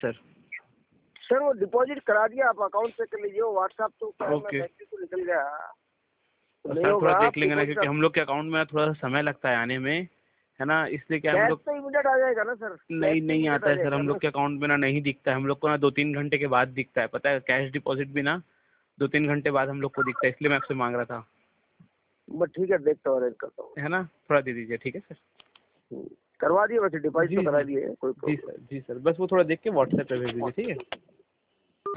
Sir sir वो deposit करा दिया, आप अकाउंट पे कर लीजिए, वो व्हाट्सएप तो ओके तो निकल गया तो नहीं सर, थोड़ा होगा। देख लेंगे ना, क्योंकि हम लोग के अकाउंट में थोड़ा सा समय लगता है आने में, है ना, इसलिए क्या हम कैश लोग तो इमीडिएट आ जाएगा ना सर, कैश नहीं तो नहीं इमीडिएट आता आ है सर, जाएगा हम ना। लोग के अकाउंट में ना नहीं दिखता है, हम लोग को ना 2-3 घंटे के बाद दिखता है, पता है, कैश डिपॉजिट भी ना 2-3 घंटे बाद हम लोग को दिखता है, इसलिए मैं आपसे मांग रहा था, बस ठीक है, देखता हूँ, अरेंज करता हूँ। है ना, थोड़ा दे दीजिए, ठीक है सर। करवा दिए, वैसे डिपॉजिट जी तो करा जी दिए, कोई जी प्रॉब्लम सर, जी सर, बस वो थोड़ा देख के व्हाट्सएप पे भेज दीजिए, ठीक है।